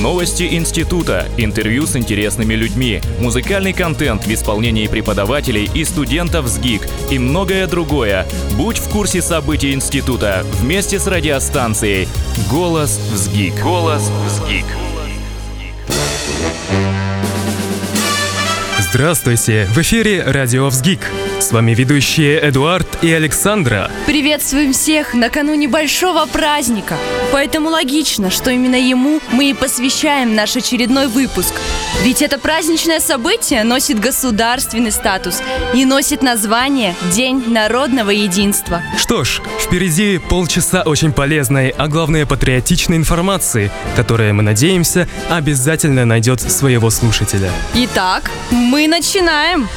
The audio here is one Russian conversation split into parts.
Новости института, интервью с интересными людьми, музыкальный контент в исполнении преподавателей и студентов СГИК и многое другое. Будь в курсе событий института вместе с радиостанцией «Голос ВЗГИК». «Голос ВЗГИК». Здравствуйте! В эфире радио ВЗГИК. С вами ведущие Эдуард и Александра. Приветствуем всех накануне большого праздника. Поэтому логично, что именно ему мы и посвящаем наш очередной выпуск. Ведь это праздничное событие носит государственный статус и носит название День народного единства. Что ж, впереди полчаса очень полезной, а главное патриотичной информации, которая, мы надеемся, обязательно найдет своего слушателя. Итак, мы начинаем!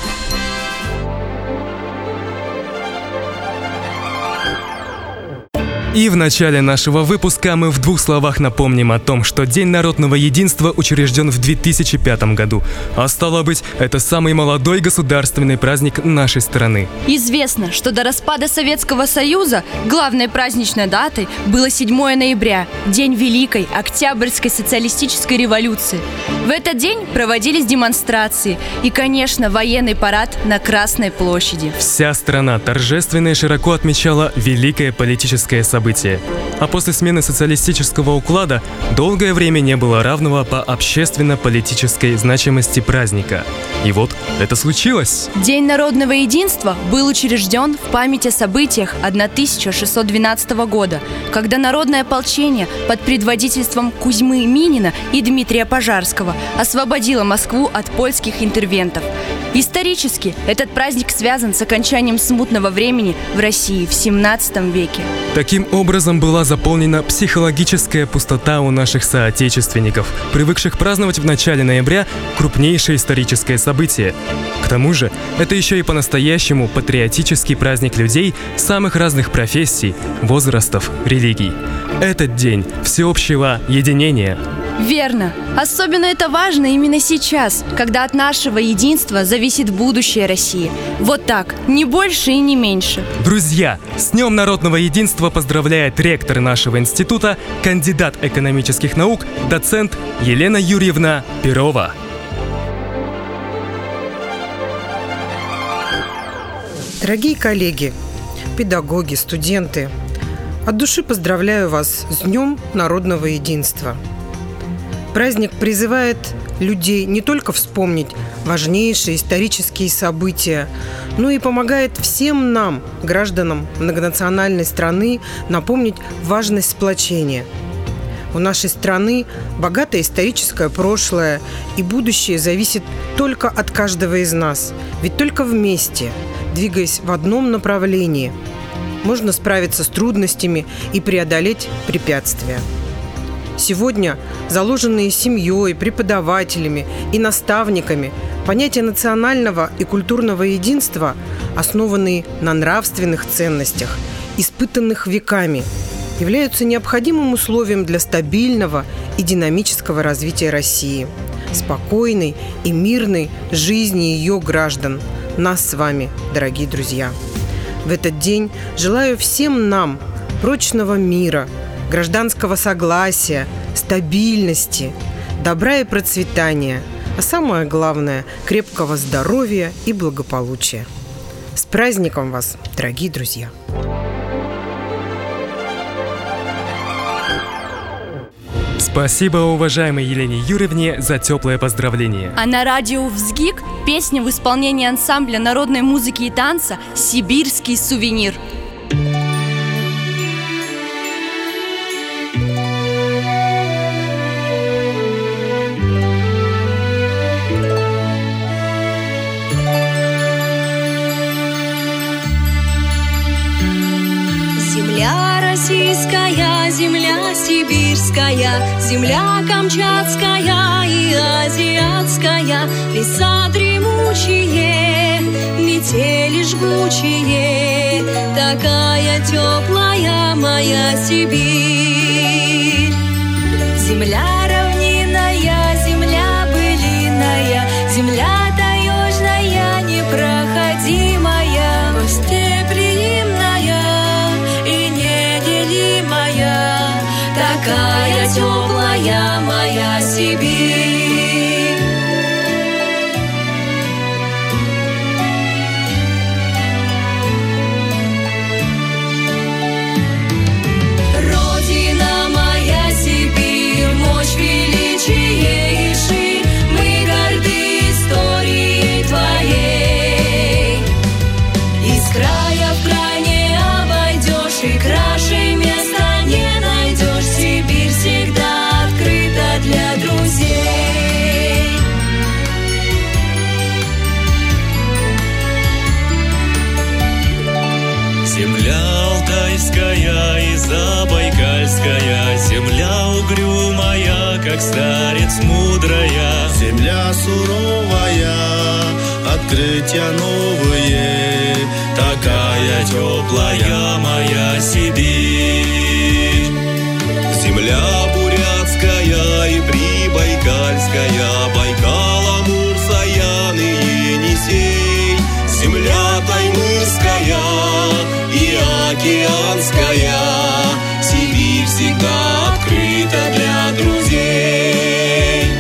И в начале нашего выпуска мы в двух словах напомним о том, что День народного единства учрежден в 2005 году. А стало быть, это самый молодой государственный праздник нашей страны. Известно, что до распада Советского Союза главной праздничной датой было 7 ноября, День Великой Октябрьской социалистической революции. В этот день проводились демонстрации и, конечно, военный парад на Красной площади. Вся страна торжественно и широко отмечала великое политическое событие. А после смены социалистического уклада долгое время не было равного по общественно-политической значимости праздника. И вот это случилось. День народного единства был учрежден в память о событиях 1612 года, когда народное ополчение под предводительством Кузьмы Минина и Дмитрия Пожарского освободило Москву от польских интервентов. Исторически этот праздник связан с окончанием смутного времени в России в 17 веке. Таким образом была заполнена психологическая пустота у наших соотечественников, привыкших праздновать в начале ноября крупнейшее историческое событие. К тому же, это еще и по-настоящему патриотический праздник людей самых разных профессий, возрастов, религий. Этот день всеобщего единения. Верно. Особенно это важно именно сейчас, когда от нашего единства зависит будущее России. Вот так, не больше и не меньше. Друзья, с Днем народного единства поздравляет ректор нашего института, кандидат экономических наук, доцент Елена Юрьевна Перова. Дорогие коллеги, педагоги, студенты, от души поздравляю вас с Днем народного единства. Праздник призывает людей не только вспомнить важнейшие исторические события, но и помогает всем нам, гражданам многонациональной страны, напомнить важность сплочения. У нашей страны богатое историческое прошлое, и будущее зависит только от каждого из нас. Ведь только вместе, двигаясь в одном направлении, можно справиться с трудностями и преодолеть препятствия. Сегодня заложенные семьей, преподавателями и наставниками понятия национального и культурного единства, основанные на нравственных ценностях, испытанных веками, являются необходимым условием для стабильного и динамического развития России, спокойной и мирной жизни ее граждан, нас с вами, дорогие друзья. В этот день желаю всем нам прочного мира, гражданского согласия, стабильности, добра и процветания, а самое главное – крепкого здоровья и благополучия. С праздником вас, дорогие друзья! Спасибо уважаемой Елене Юрьевне за теплое поздравление. А на радио ВЗГИК песня в исполнении ансамбля народной музыки и танца «Сибирский сувенир». Земля российская, земля сибирская, земля камчатская и азиатская, леса дремучие, метели жгучие, такая теплая моя Сибирь. Земля равнинная, земля былиная, земля таежная, непроходимая, гостеприимная и неделимая, такая теплая Сибирская моя Сибирь. Родина моя Сибирь, мощь, величие и ширь, мы горды историей твоей. Из края в край не обойдешь, и краше места не найдешь. Сибирь всегда открыта для друзей. Земля алтайская и забайкальская, земля угрюмая, как старец мудрая. Земля суровая, открытия новые, Такая теплая моя Сибирь. Земля бурятская и прибайкальская, Байкал, Амур, Саян и Енисей. Земля таймырская и океанская, Сибирь всегда открыта для друзей.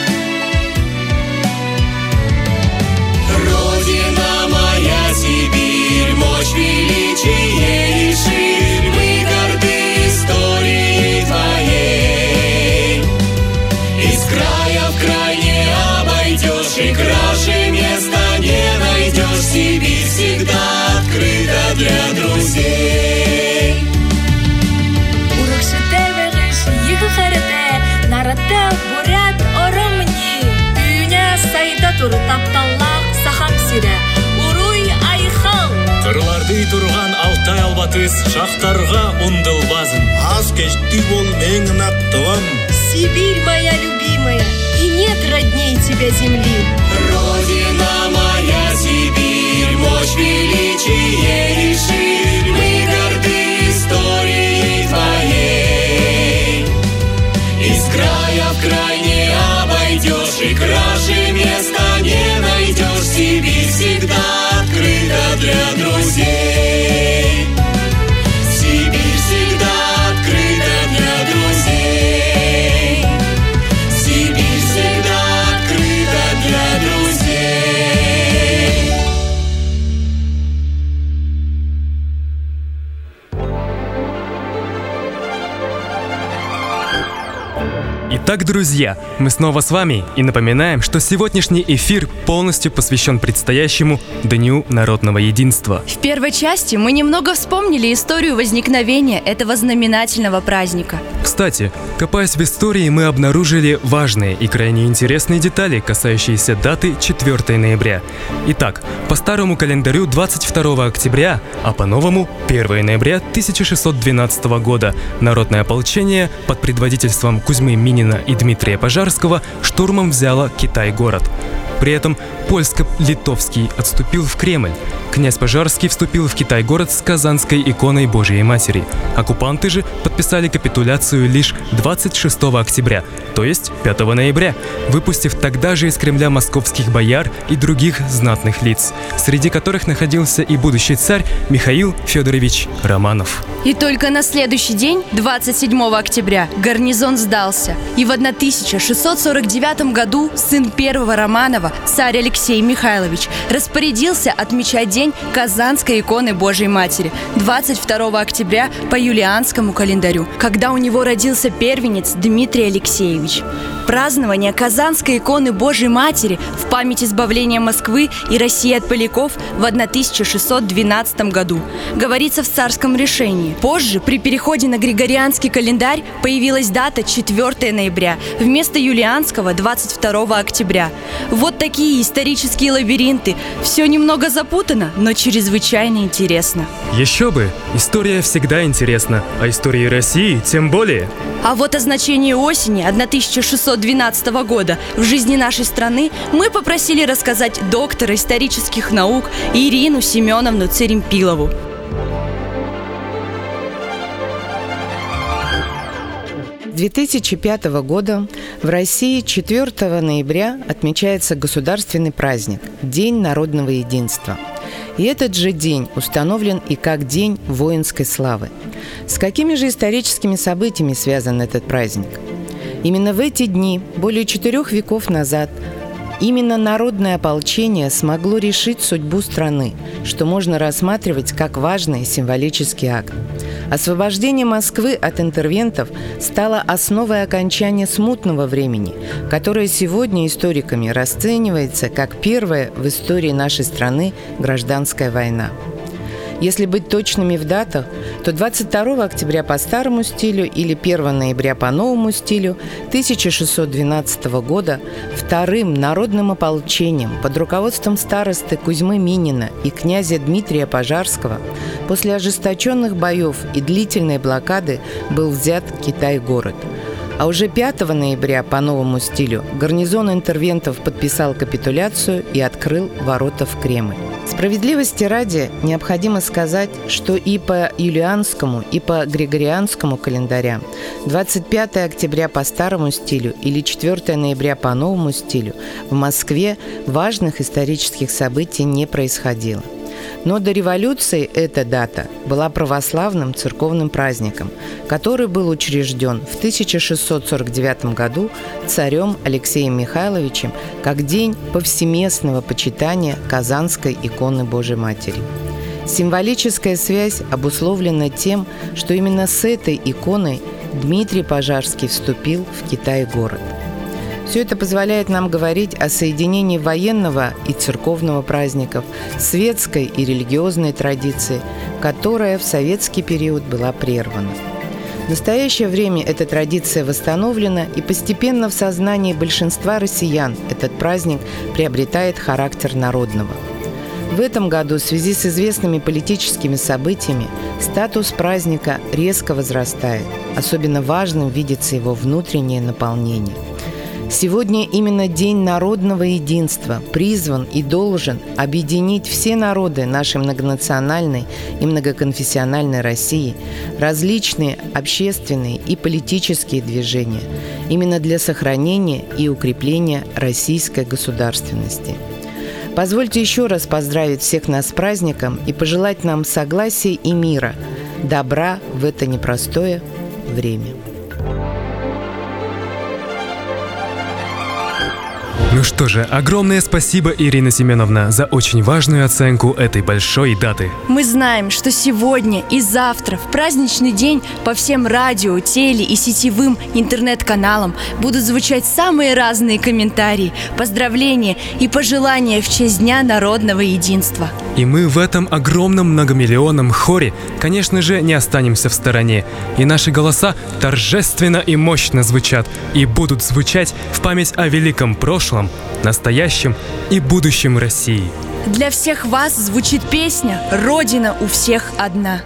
Родина моя Сибирь, мощь, величие и ширь, мы горды историей твоей. Из края в край не обойдешь, и краше места не найдешь. Сибирь всегда открыта для друзей. Урокшите вегеш, йыхырыте, нарате бурят оромни. Үйне сайда тур тапталлах сахам сире, уруй айхал. Кырларды турган Алтай албатыс, шахтарга ундылбазын. аз кечти бол менің ақтығым. Сибирь моя любимая, и нет родней тебя земли. Родина моя Сибирь, мощь, величие и ширь, мы горды историей твоей. Из края в край не обойдешь, и краше места не найдешь. Сибирь всегда открыта для друзей. Сибирь всегда открыта для друзей. Сибирь всегда открыта для друзей. Итак, друзья, мы снова с вами и напоминаем, что сегодняшний эфир полностью посвящен предстоящему Дню народного единства. В первой части мы немного вспомнили историю возникновения этого знаменательного праздника. Кстати, копаясь в истории, мы обнаружили важные и крайне интересные детали, касающиеся даты 4 ноября. Итак, по старому календарю 22 октября, а по новому 1 ноября 1612 года народное ополчение под предводительством Кузьмы Минина и Дмитрия Пожарского штурмом взяло Китай-город. При этом польско-литовский отступил в Кремль. Князь Пожарский вступил в Китай-город с Казанской иконой Божией Матери. Оккупанты же подписали капитуляцию лишь 26 октября, то есть 5 ноября, выпустив тогда же из Кремля московских бояр и других знатных лиц, среди которых находился и будущий царь Михаил Федорович Романов. И только на следующий день, 27 октября, гарнизон сдался. И в 1649 году сын первого Романова, царь Алексей Михайлович, распорядился отмечать день Казанской иконы Божией Матери 22 октября по юлианскому календарю, когда у него родился первенец Дмитрий Алексеевич. Празднование Казанской иконы Божией Матери в память избавления Москвы и России от поляков в 1612 году говорится в царском решении. Позже, при переходе на григорианский календарь, появилась дата 4 ноября вместо юлианского 22 октября. Вот такие исторические лабиринты. Все немного запутано, но чрезвычайно интересно. Еще бы! История всегда интересна, а истории России тем более. А вот о значении осени 1612 года в жизни нашей страны мы попросили рассказать доктора исторических наук Ирину Семеновну Церемпилову. С 2005 года в России 4 ноября отмечается государственный праздник – День народного единства. И этот же день установлен и как День воинской славы. С какими же историческими событиями связан этот праздник? Именно в эти дни, более 4 веков назад, именно народное ополчение смогло решить судьбу страны, что можно рассматривать как важный символический акт. Освобождение Москвы от интервентов стало основой окончания смутного времени, которое сегодня историками расценивается как первая в истории нашей страны гражданская война. Если быть точными в датах, то 22 октября по старому стилю или 1 ноября по новому стилю 1612 года вторым народным ополчением под руководством старосты Кузьмы Минина и князя Дмитрия Пожарского после ожесточенных боев и длительной блокады был взят Китай-город. А уже 5 ноября по новому стилю гарнизон интервентов подписал капитуляцию и открыл ворота в Кремль. Справедливости ради необходимо сказать, что и по юлианскому, и по григорианскому календарям 25 октября по старому стилю или 4 ноября по новому стилю в Москве важных исторических событий не происходило. Но до революции эта дата была православным церковным праздником, который был учрежден в 1649 году царем Алексеем Михайловичем как день повсеместного почитания Казанской иконы Божией Матери. Символическая связь обусловлена тем, что именно с этой иконой Дмитрий Пожарский вступил в Китай-город. Все это позволяет нам говорить о соединении военного и церковного праздников, светской и религиозной традиции, которая в советский период была прервана. В настоящее время эта традиция восстановлена, и постепенно в сознании большинства россиян этот праздник приобретает характер народного. В этом году в связи с известными политическими событиями статус праздника резко возрастает. Особенно важным видится его внутреннее наполнение. Сегодня именно День народного единства призван и должен объединить все народы нашей многонациональной и многоконфессиональной России, различные общественные и политические движения, именно для сохранения и укрепления российской государственности. Позвольте еще раз поздравить всех нас с праздником и пожелать нам согласия и мира, добра в это непростое время. Ну что же, огромное спасибо, Ирина Семеновна, за очень важную оценку этой большой даты. Мы знаем, что сегодня и завтра, в праздничный день, по всем радио, теле и сетевым интернет-каналам будут звучать самые разные комментарии, поздравления и пожелания в честь Дня народного единства. И мы в этом огромном многомиллионном хоре, конечно же, не останемся в стороне. И наши голоса торжественно и мощно звучат и будут звучать в память о великом прошлом, настоящем и будущем России. Для всех вас звучит песня «Родина у всех одна».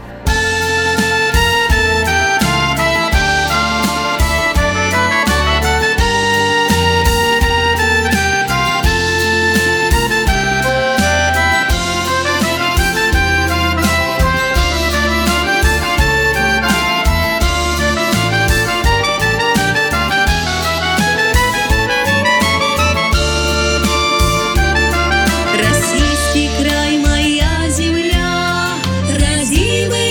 Российский край, моя земля, родимый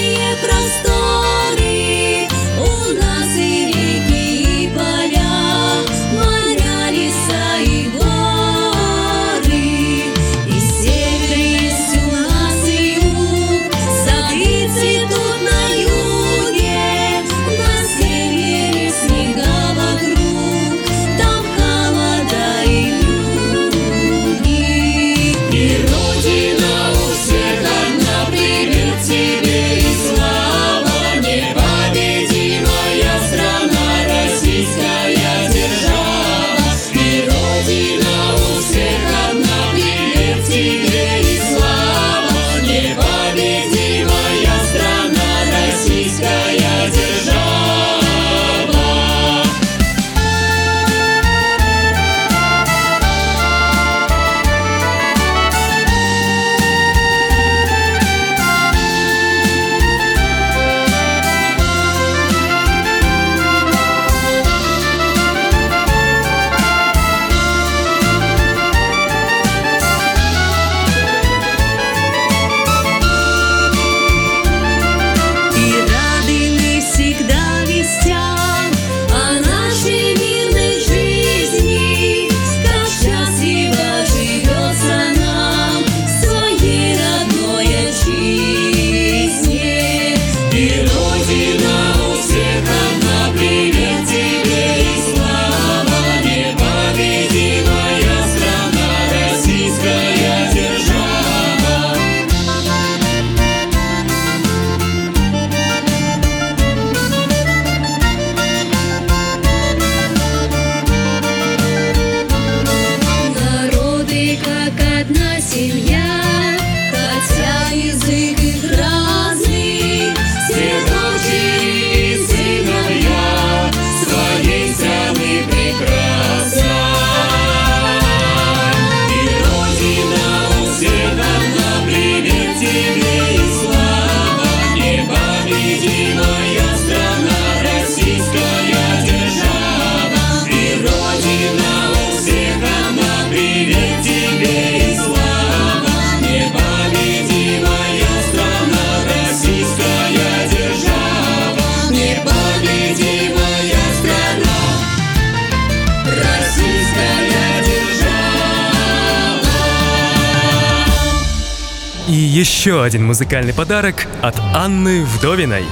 еще один музыкальный подарок от Анны Вдовиной.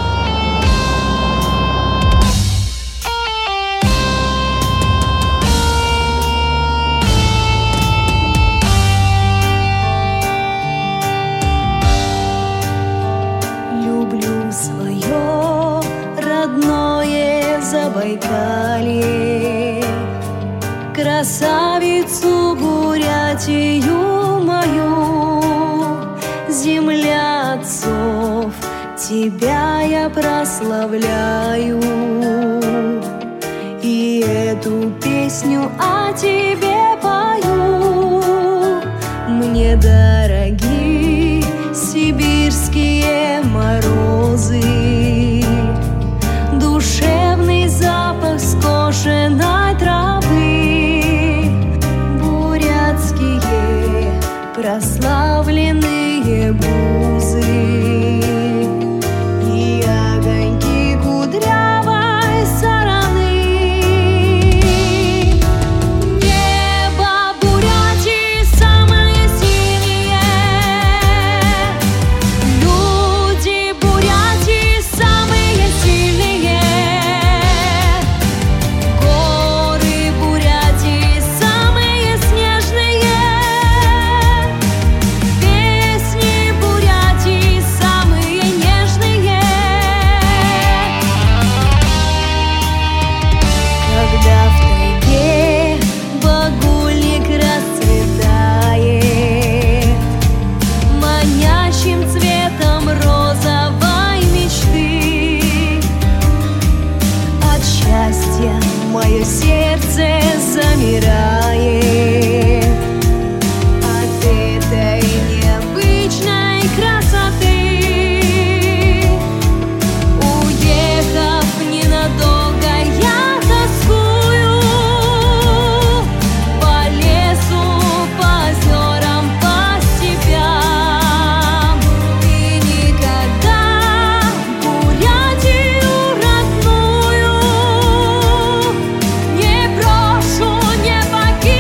Люблю свое родное Забайкалье, красавицу Бурятию мою, земля отцов, тебя я прославляю. И эту песню о тебе пою. Мне дороги сибирские морозы, душевный запах скошенной травы, бурятские прославленные бузы и огоньки кудрявой сараны. Небо Бурятии самое синее, люди Бурятии самые сильные, горы Бурятии самые снежные, песни Бурятии самые нежные. Когда в тайге багульник расцветает манящим цветом розовой мечты, от счастья мое сердце замирает от этой необычной красоты. Уехав ненадолго, я тоскую по лесу, по озерам, по степям. И никогда Бурятию родную не брошу, не покину.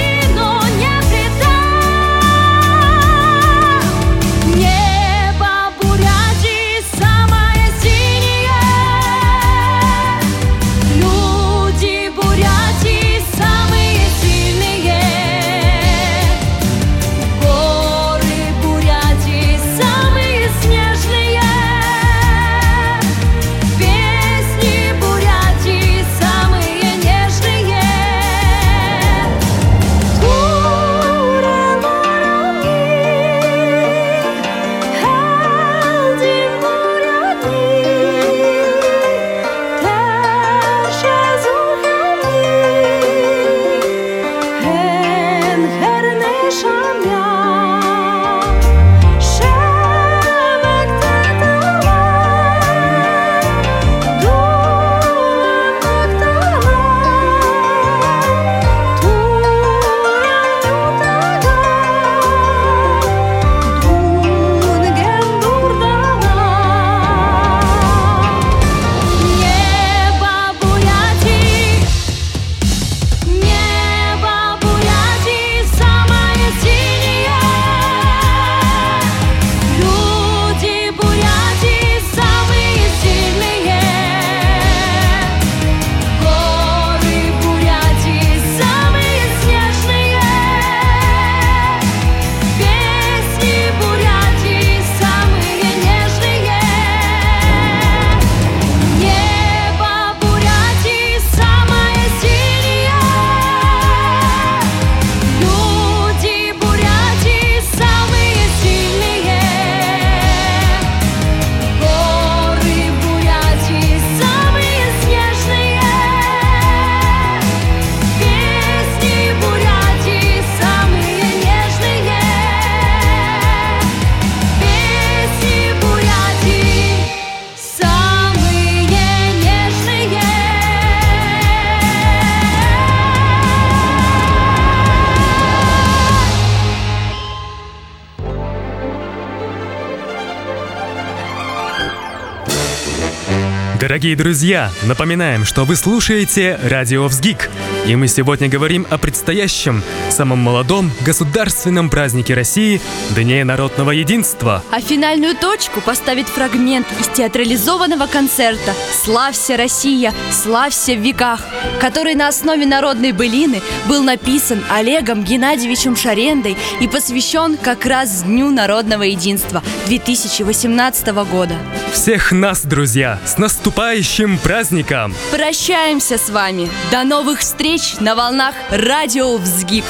Дорогие друзья, напоминаем, что вы слушаете Радио ВЗГИК, и мы сегодня говорим о предстоящем, самом молодом государственном празднике России – Дне народного единства. А финальную точку поставит фрагмент из театрализованного концерта «Славься, Россия, славься в веках», который на основе народной былины был написан Олегом Геннадьевичем Шарендой и посвящен как раз Дню народного единства 2018 года. Всех нас, друзья, с наступающим праздником! Прощаемся с вами. До новых встреч на волнах Радио ВЗГИК.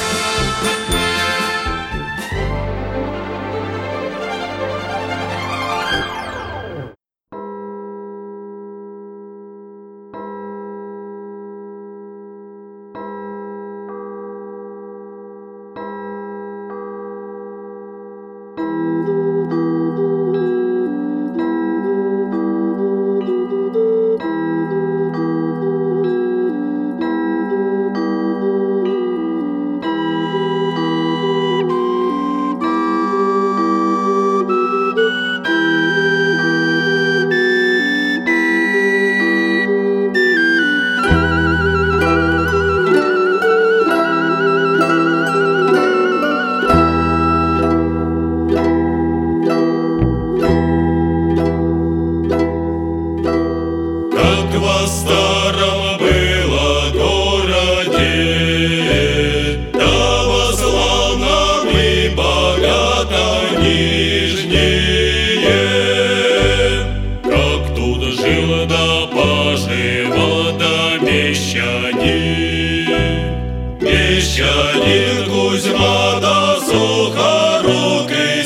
Мещанин Кузьма да сухорукий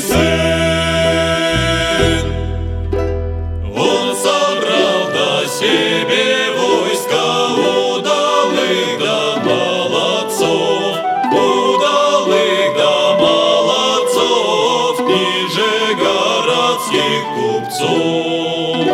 сын. Он собрал до себе войска удалых да молодцов, удалых да молодцов, нижегородских купцов.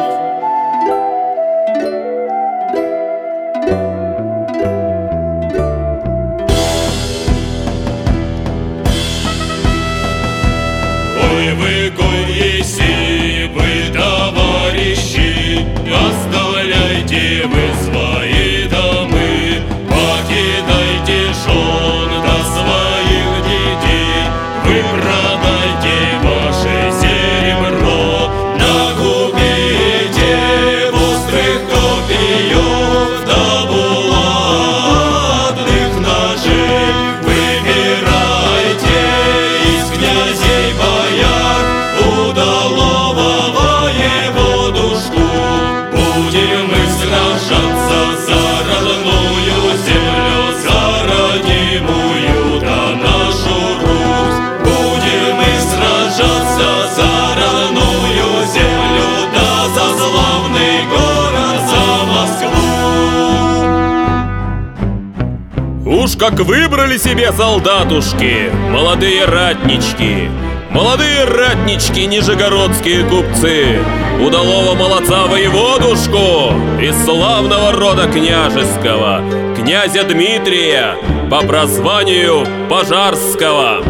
Если вы, товарищи, оставляйте вы свои домы, покидайте жен до своих детей, вы продайте ваше серебро, нагубите острых копьев да булатных ножей, выбирайте из князей бояр удалого воеводушку. Будем мы сражаться за родную землю, за родимую да нашу Русь. Будем мы сражаться за родную землю, да за славный город, за Москву. Уж как выбрали себе солдатушки, молодые ратнички, нижегородские купцы, удалого молодца воеводушку из славного рода княжеского, князя Дмитрия по прозванию Пожарского.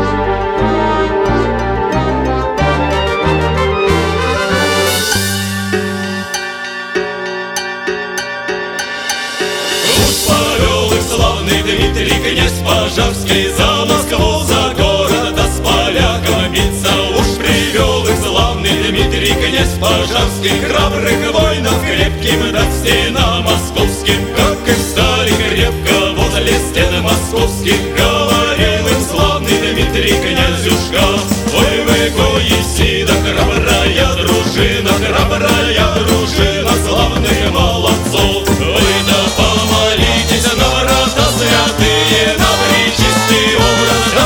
Пусть повел их славный Дмитрий, князь Пожарский, за Москву, за город, да с поляком биться. Уж привел их славный Дмитрий, князь Пожарский, храбрых воинов крепким да к стенам московским. Как и встали крепко возле стен московских, говорил им славный Дмитрий, князюшка: ой вы, кои да храбрая дружина, славных молодцов. Вы-то помолитесь на врата святые, на пречистый образ да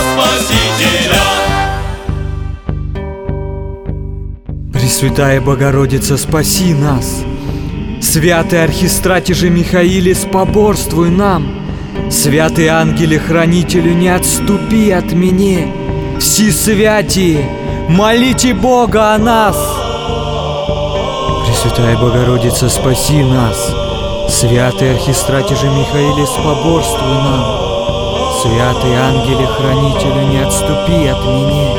Спасителя. Пресвятая Богородица, спаси нас! Святый архистрате же Михаиле, споборствуй нам! Святый ангеле-хранителю, не отступи от меня! Все святие, молите Бога о нас! Пресвятая Богородица, спаси нас! Святый архистрате же Михаиле, споборствуй нам! Святый ангеле-хранителю, не отступи от меня!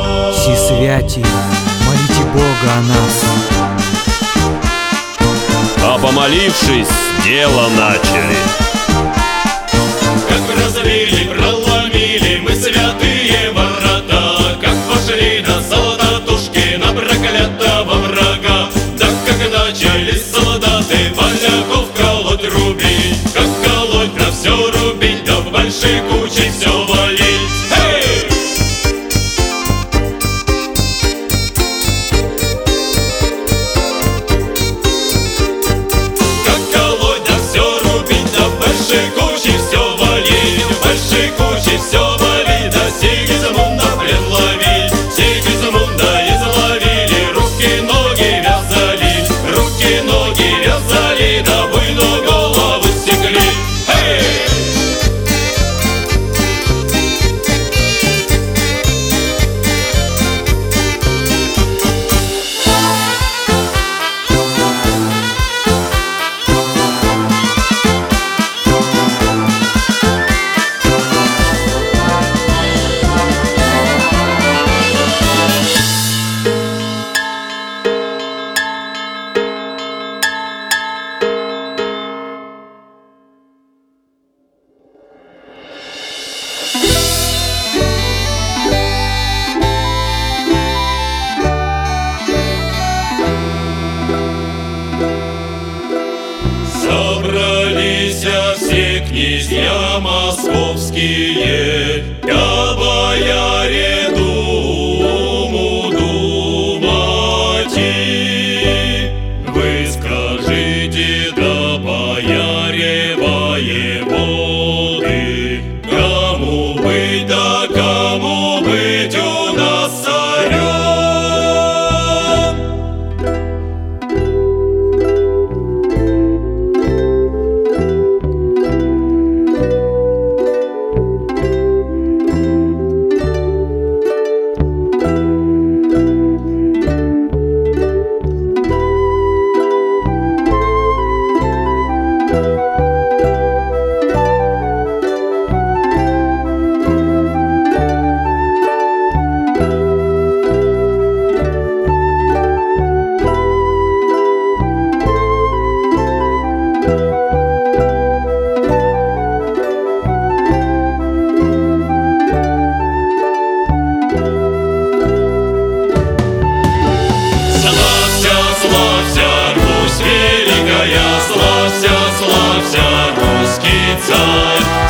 Все святие, молите Бога о нас! а помолившись, дело начали. Как разорили, проломили мы святые ворота, как пошли на солдатушки, на проклятого врага. Так как начали солдаты поляков колоть, рубить, как колоть, да все рубить, да в большой куче все валить. Эй! Как колоть, да все рубить, да в большой куче все валить, в большой куче все валить, да Сигизмунда плен ловить, Сигизмунда изловили, руки ноги вязали, руки ноги вязали, да буйную голову секли. Эй! Собрались все князья московские, я бояре думу думати. Вы скажите, да бояре воеводы, кому быть, да кому быть у нас царем? Славься, Русь великая, славься, славься, русский царь.